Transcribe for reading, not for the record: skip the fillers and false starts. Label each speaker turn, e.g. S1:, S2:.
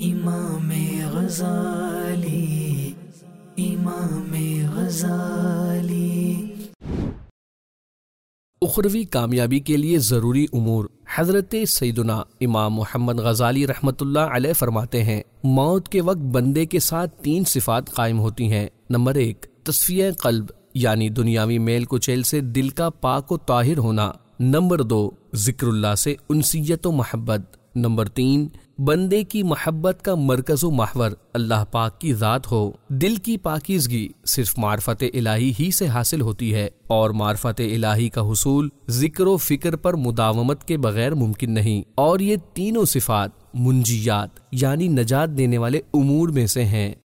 S1: इमामे गज़ाली, इमामे गज़ाली।
S2: उखरवी कामयाबी के लिए ज़रूरी उमूर। हज़रत सैयदना इमाम मोहम्मद गज़ाली रहमतुल्लाह अलैह फरमाते हैं, मौत के वक्त बंदे के साथ 3 सिफ़ात कायम होती हैं। नंबर 1, तस्फ़िया क़ल्ब यानी दुनियावी मेल कुचैल से दिल का पाक व ताहिर होना। नंबर 2, ज़िक्रुल्लाह से उनसियत व मोहब्बत। नंबर 3, बंदे की मोहब्बत का मरकज़ व महवर अल्लाह पाक की ज़ात हो। दिल की पाकीज़गी सिर्फ मार्फत इलाही ही से हासिल होती है और मार्फत इलाही का हुसूल ज़िक्र व फ़िक्र पर मुदावमत के बगैर मुमकिन नहीं। और ये तीनों सिफ़ात मुंजियात यानी नजात देने वाले उमूर में से हैं।